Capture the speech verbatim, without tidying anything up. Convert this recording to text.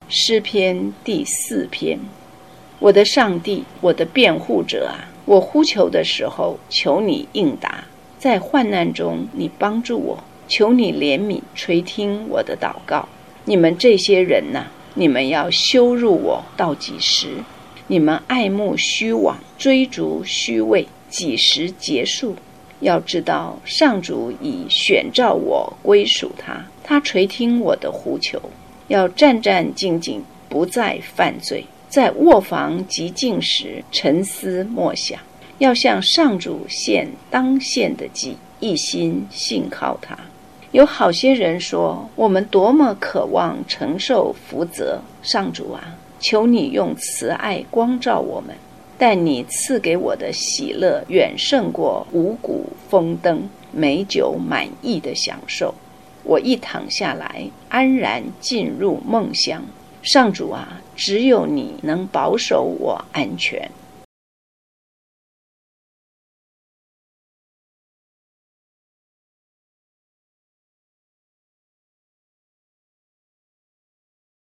诗篇第四篇。我的上帝，我的辩护者啊，我呼求的时候，求你应答，在患难中你帮助我，求你怜悯，垂听我的祷告。你们这些人啊，你们要羞辱我到几时？你们爱慕虚妄，追逐虚位，几时结束？要知道上主已选召我归属他，他垂听我的呼求。要战战兢兢，不再犯罪，在卧房极静时沉思默想，要向上主献当献的祭，一心信靠他。有好些人说，我们多么渴望承受福泽，上主啊，求你用慈爱光照我们，但你赐给我的喜乐远胜过五谷丰登、美酒满意的享受。我一躺下来，安然进入梦乡。上主啊，只有你能保守我安全。